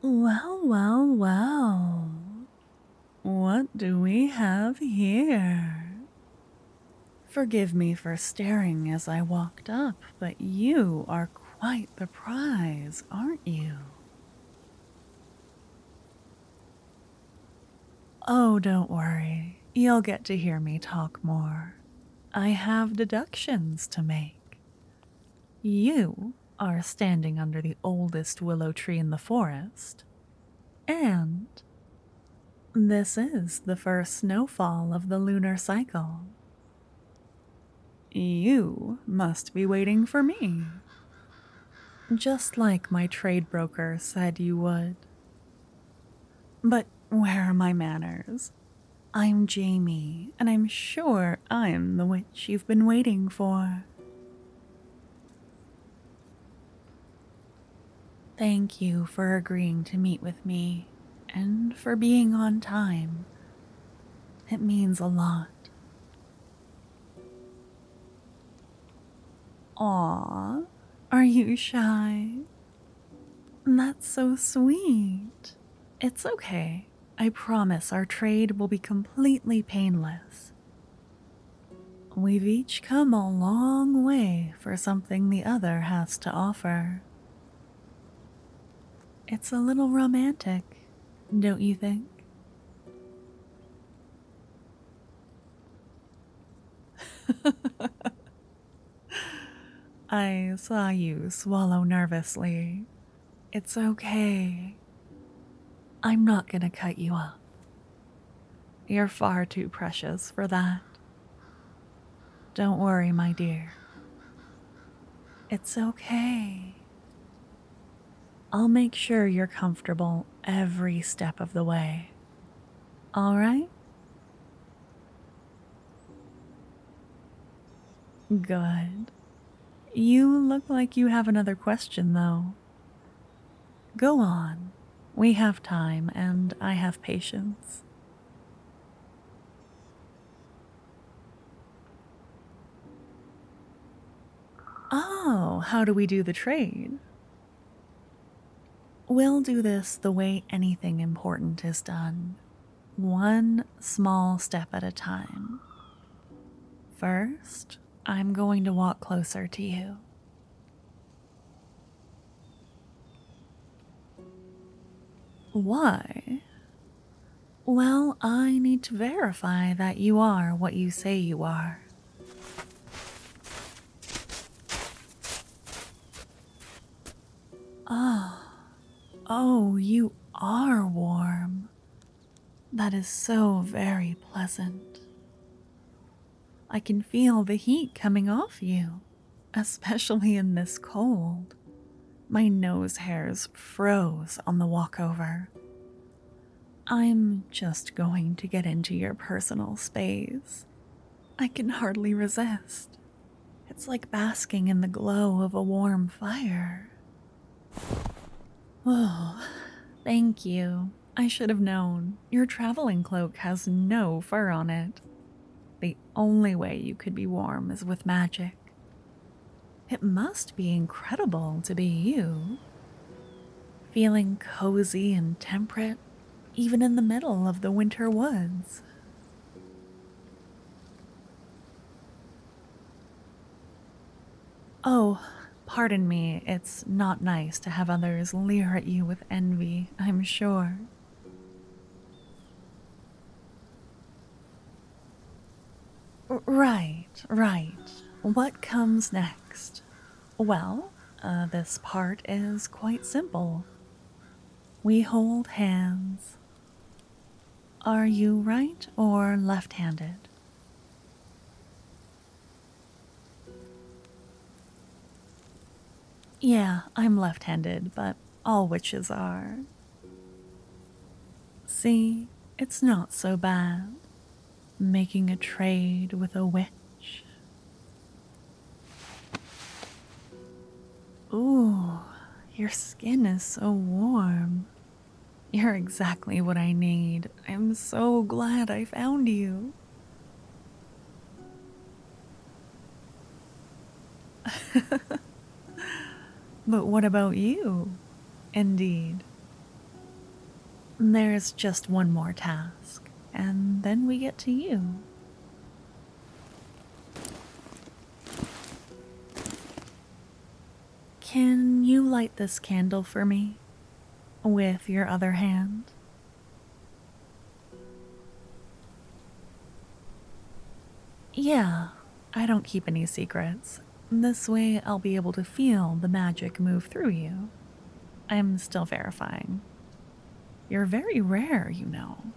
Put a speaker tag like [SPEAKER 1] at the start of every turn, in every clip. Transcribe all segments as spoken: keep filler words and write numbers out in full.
[SPEAKER 1] Well, well, well. What do we have here? Forgive me for staring as I walked up, but you are quite the prize, aren't you? Oh, don't worry. You'll get to hear me talk more. I have deductions to make. You are standing under the oldest willow tree in the forest, and this is the first snowfall of the lunar cycle. You must be waiting for me. Just like my trade broker said you would. But where are my manners? I'm Jamie, and I'm sure I'm the witch you've been waiting for. Thank you for agreeing to meet with me, and for being on time. It means a lot. Aw, are you shy? That's so sweet. It's okay. I promise our trade will be completely painless. We've each come a long way for something the other has to offer. It's a little romantic, don't you think? I saw you swallow nervously. It's okay. I'm not gonna cut you up. You're far too precious for that. Don't worry, my dear. It's okay. I'll make sure you're comfortable every step of the way. All right? Good. You look like you have another question, though. Go on. We have time, and I have patience. Oh, how do we do the trade? We'll do this the way anything important is done, one small step at a time. First, I'm going to walk closer to you. Why? Well, I need to verify that you are what you say you are. Oh, oh, you are warm. That is so very pleasant. I can feel the heat coming off you, especially in this cold. My nose hairs froze on the walkover. I'm just going to get into your personal space. I can hardly resist. It's like basking in the glow of a warm fire. Oh, thank you. I should have known. Your traveling cloak has no fur on it. The only way you could be warm is with magic. It must be incredible to be you. Feeling cozy and temperate, even in the middle of the winter woods. Oh, pardon me, it's not nice to have others leer at you with envy, I'm sure. R- right, right. What comes next? Well, uh, this part is quite simple. We hold hands. Are you right or left-handed? Yeah, I'm left-handed, but all witches are. See, it's not so bad. Making a trade with a witch. Ooh, your skin is so warm. You're exactly what I need. I'm so glad I found you. But what about you? Indeed. There's just one more task, and then we get to you. Can you light this candle for me? With your other hand? Yeah, I don't keep any secrets. This way I'll be able to feel the magic move through you. I'm still verifying. You're very rare, you know.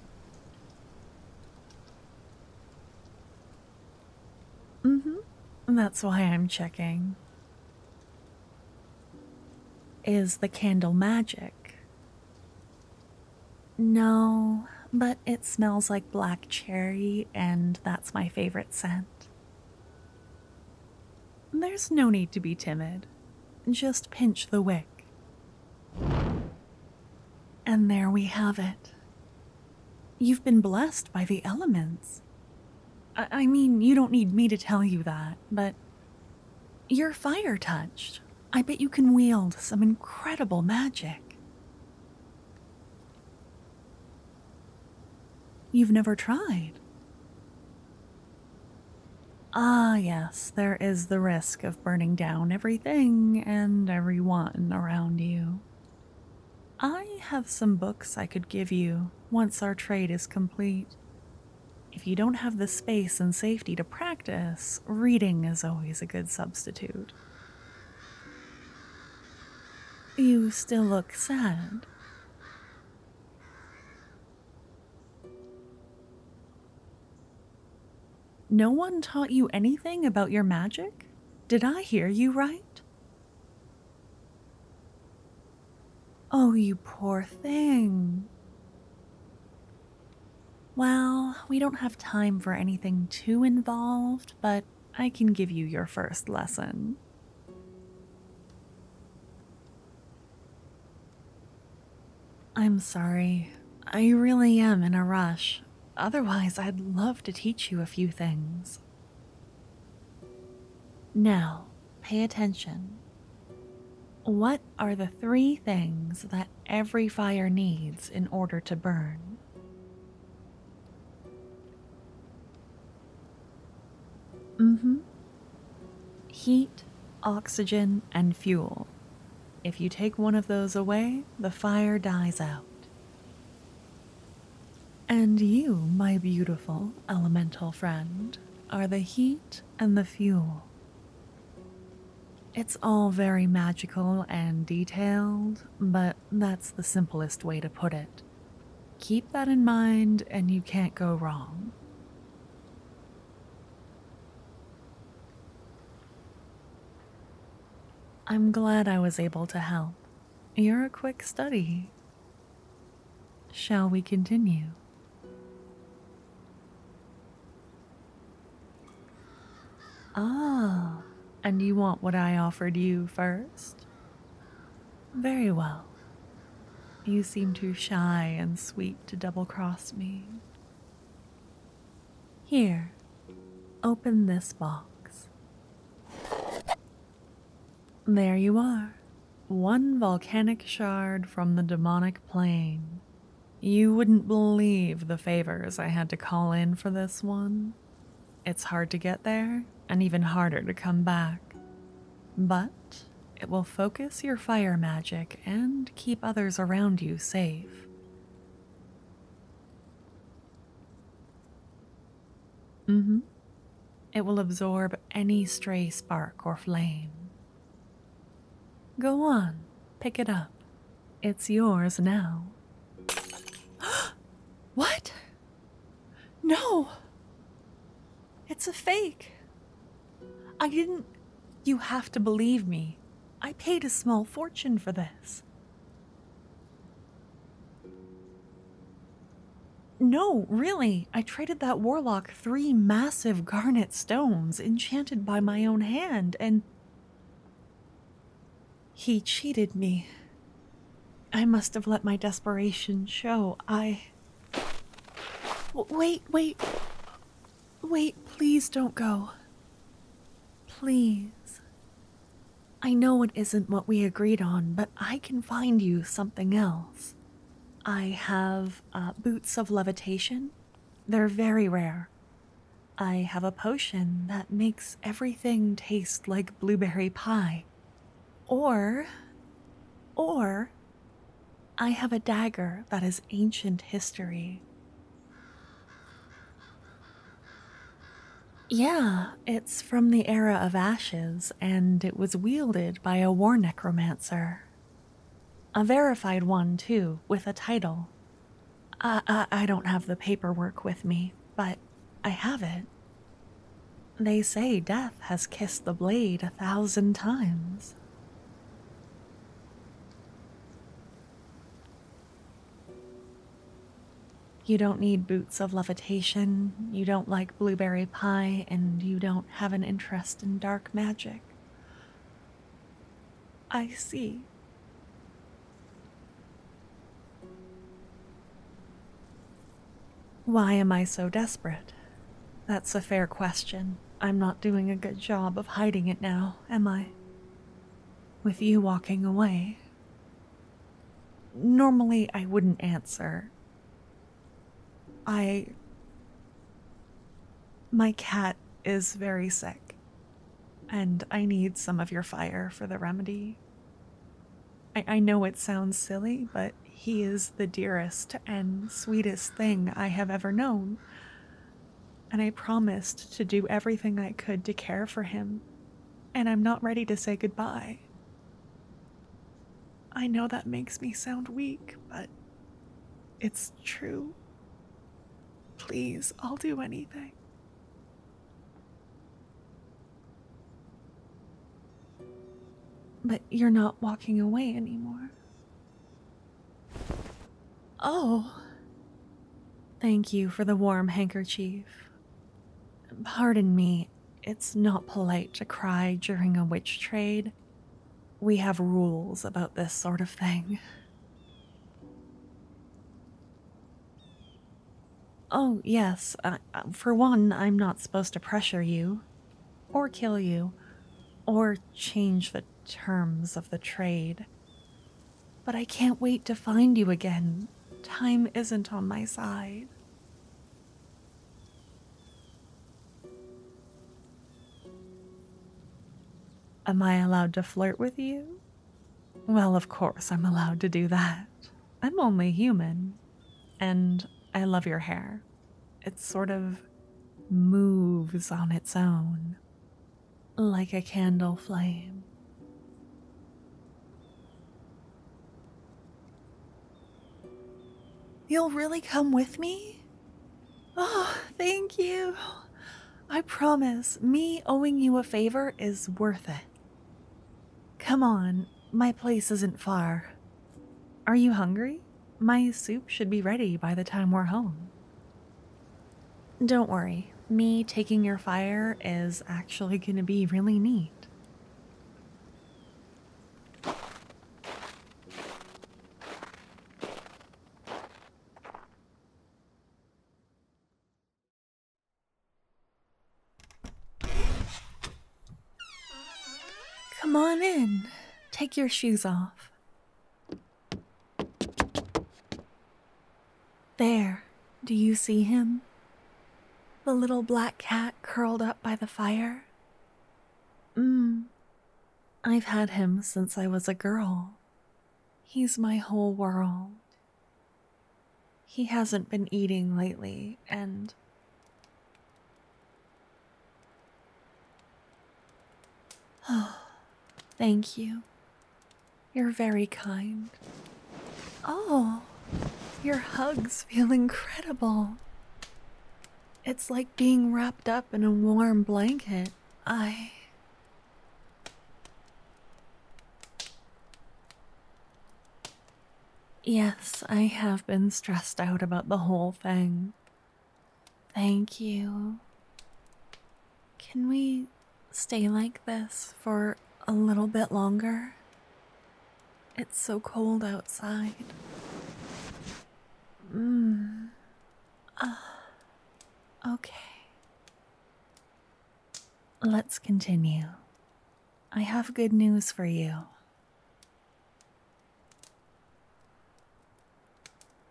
[SPEAKER 1] Mm-hmm. That's why I'm checking. Is the candle magic? No, but it smells like black cherry, and that's my favorite scent. There's no need to be timid. Just pinch the wick. And there we have it. You've been blessed by the elements. I, I mean, you don't need me to tell you that, but you're fire touched. I bet you can wield some incredible magic. You've never tried? Ah, yes, there is the risk of burning down everything and everyone around you. I have some books I could give you once our trade is complete. If you don't have the space and safety to practice, reading is always a good substitute. You still look sad. No one taught you anything about your magic? Did I hear you right? Oh, you poor thing. Well, we don't have time for anything too involved, but I can give you your first lesson. I'm sorry. I really am in a rush. Otherwise, I'd love to teach you a few things. Now, pay attention. What are the three things that every fire needs in order to burn? Mm-hmm. Heat, oxygen, and fuel. If you take one of those away, the fire dies out. And you, my beautiful elemental friend, are the heat and the fuel. It's all very magical and detailed, but that's the simplest way to put it. Keep that in mind and you can't go wrong. I'm glad I was able to help. You're a quick study. Shall we continue? Ah, and you want what I offered you first? Very well. You seem too shy and sweet to double-cross me. Here, open this box. There you are. One volcanic shard from the demonic plane. You wouldn't believe the favors I had to call in for this one. It's hard to get there, and even harder to come back. But it will focus your fire magic and keep others around you safe. Mm-hmm. It will absorb any stray spark or flame. Go on, pick it up. It's yours now. What? No! It's a fake. I didn't... You have to believe me. I paid a small fortune for this. No, really. I traded that warlock three massive garnet stones enchanted by my own hand, and... he cheated me. I must have let my desperation show. I... W- wait, wait. Wait, please don't go. Please. I know it isn't what we agreed on, but I can find you something else. I have uh, boots of levitation. They're very rare. I have a potion that makes everything taste like blueberry pie. Or, or, I have a dagger that is ancient history. Yeah, it's from the era of ashes, and it was wielded by a war necromancer. A verified one, too, with a title. Uh, uh, I don't have the paperwork with me, but I have it. They say death has kissed the blade a thousand times. You don't need boots of levitation, you don't like blueberry pie, and you don't have an interest in dark magic. I see. Why am I so desperate? That's a fair question. I'm not doing a good job of hiding it now, am I? With you walking away. Normally, I wouldn't answer. I... My cat is very sick, and I need some of your fire for the remedy. I, I know it sounds silly, but he is the dearest and sweetest thing I have ever known, and I promised to do everything I could to care for him, and I'm not ready to say goodbye. I know that makes me sound weak, but it's true. Please, I'll do anything. But you're not walking away anymore. Oh. Thank you for the warm handkerchief. Pardon me, it's not polite to cry during a witch trade. We have rules about this sort of thing. Oh, yes. Uh, for one, I'm not supposed to pressure you, or kill you, or change the terms of the trade. But I can't wait to find you again. Time isn't on my side. Am I allowed to flirt with you? Well, of course I'm allowed to do that. I'm only human. And I love your hair. It sort of moves on its own, like a candle flame. You'll really come with me? Oh, thank you. I promise, me owing you a favor is worth it. Come on, my place isn't far. Are you hungry? My soup should be ready by the time we're home. Don't worry, me taking your fire is actually going to be really neat. Come on in. Take your shoes off. There, do you see him? The little black cat curled up by the fire? Mmm. I've had him since I was a girl. He's my whole world. He hasn't been eating lately, and... Oh, thank you. You're very kind. Oh, your hugs feel incredible. It's like being wrapped up in a warm blanket. I... Yes, I have been stressed out about the whole thing. Thank you. Can we stay like this for a little bit longer? It's so cold outside. Mmm. Ah. Okay. Let's continue. I have good news for you.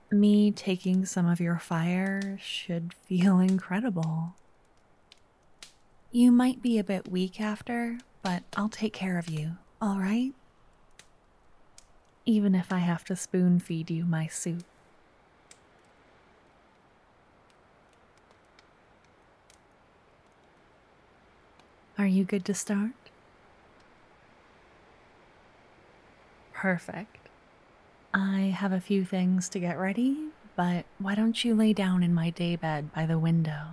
[SPEAKER 1] Me taking some of your fire should feel incredible. You might be a bit weak after, but I'll take care of you, all right? Even if I have to spoon feed you my soup. Are you good to start? Perfect. I have a few things to get ready, but why don't you lay down in my daybed by the window?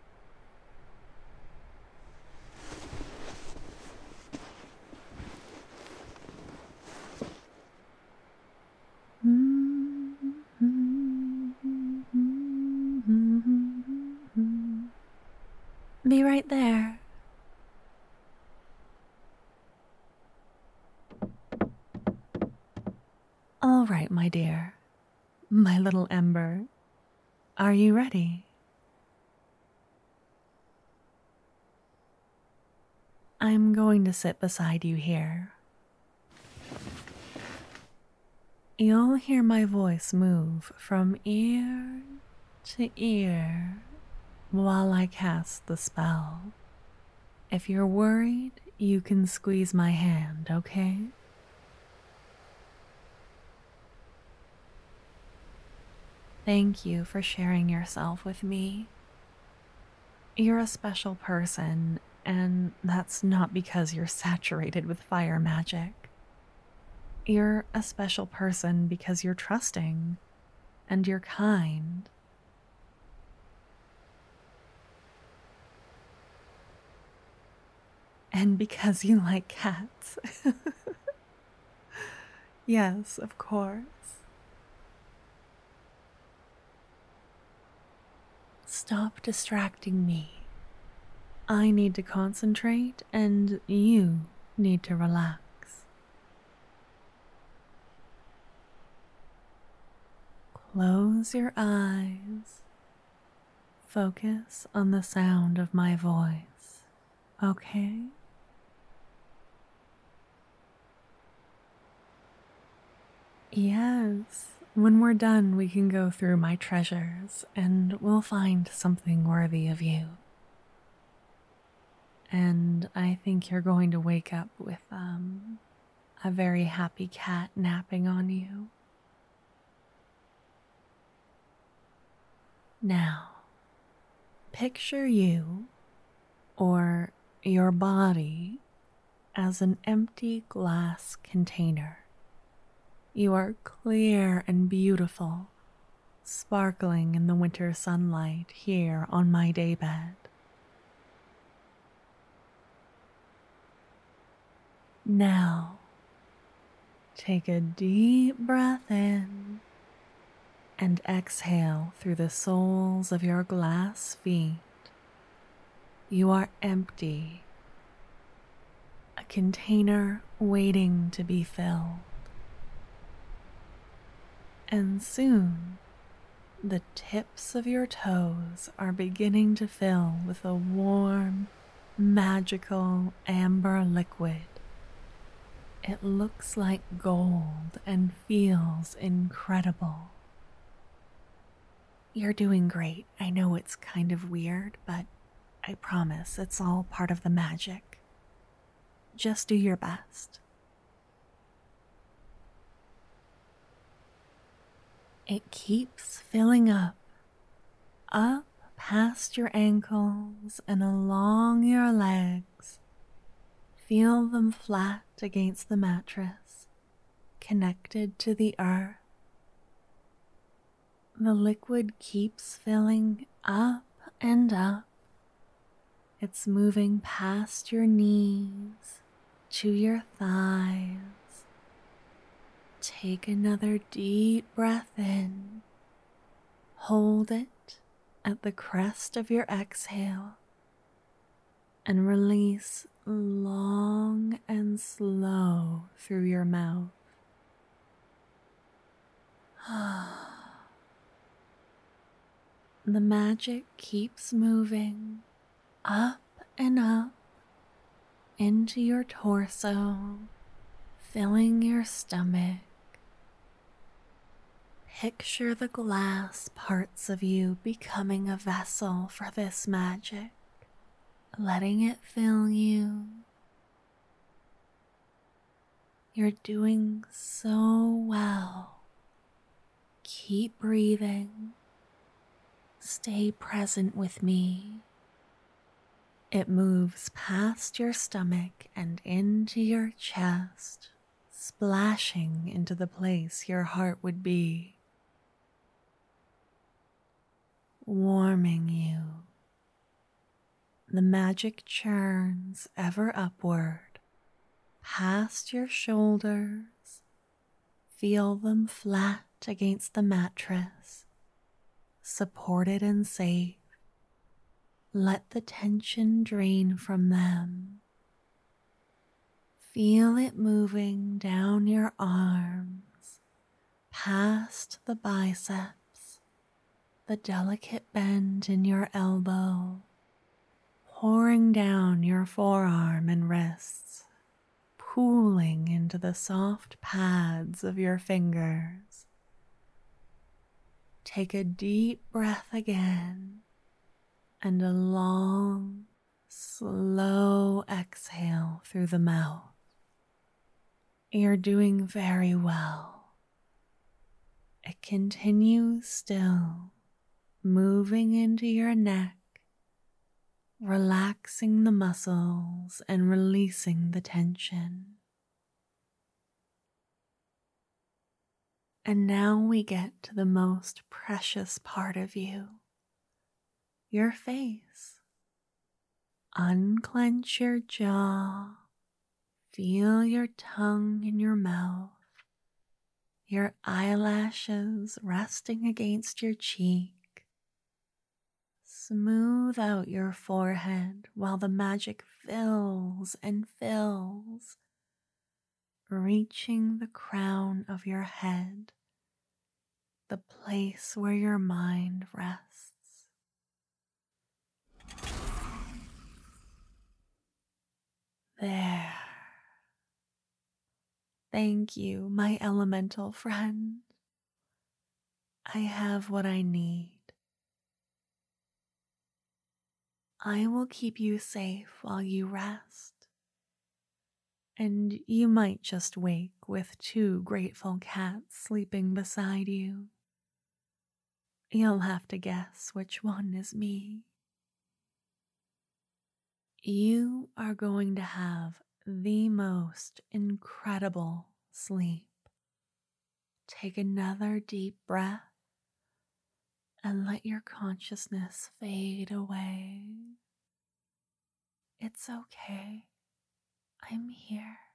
[SPEAKER 1] Be right there. All right, my dear. My little Ember. Are you ready? I'm going to sit beside you here. You'll hear my voice move from ear to ear while I cast the spell. If you're worried, you can squeeze my hand, okay? Thank you for sharing yourself with me. You're a special person, and that's not because you're saturated with fire magic. You're a special person because you're trusting and you're kind. And because you like cats. Yes, of course. Stop distracting me. I need to concentrate, and you need to relax. Close your eyes. Focus on the sound of my voice, okay? Yes, when we're done, we can go through my treasures and we'll find something worthy of you. And I think you're going to wake up with, um, a very happy cat napping on you. Now, picture you, or your body, as an empty glass container. You are clear and beautiful, sparkling in the winter sunlight here on my daybed. Now, take a deep breath in and exhale through the soles of your glass feet. You are empty, a container waiting to be filled. And soon, the tips of your toes are beginning to fill with a warm, magical amber liquid. It looks like gold and feels incredible. You're doing great. I know it's kind of weird, but I promise it's all part of the magic. Just do your best. It keeps filling up, up past your ankles and along your legs. Feel them flat against the mattress, connected to the earth. The liquid keeps filling up and up. It's moving past your knees to your thighs. Take another deep breath in. Hold it at the crest of your exhale and release long and slow through your mouth. The magic keeps moving up and up into your torso, filling your stomach. Picture the glass parts of you becoming a vessel for this magic, letting it fill you. You're doing so well. Keep breathing. Stay present with me. It moves past your stomach and into your chest, splashing into the place your heart would be, warming you. The magic churns ever upward, past your shoulders. Feel them flat against the mattress, supported and safe. Let the tension drain from them. Feel it moving down your arms, past the biceps, the delicate bend in your elbow, pouring down your forearm and wrists, pooling into the soft pads of your fingers. Take a deep breath again and a long, slow exhale through the mouth. You're doing very well. It continues still, moving into your neck, relaxing the muscles and releasing the tension. And now we get to the most precious part of you, your face. Unclench your jaw. Feel your tongue in your mouth, your eyelashes resting against your cheek. Smooth out your forehead while the magic fills and fills, reaching the crown of your head, the place where your mind rests. There. Thank you, my elemental friend. I have what I need. I will keep you safe while you rest. And you might just wake with two grateful cats sleeping beside you. You'll have to guess which one is me. You are going to have the most incredible sleep. Take another deep breath and let your consciousness fade away. It's okay. I'm here.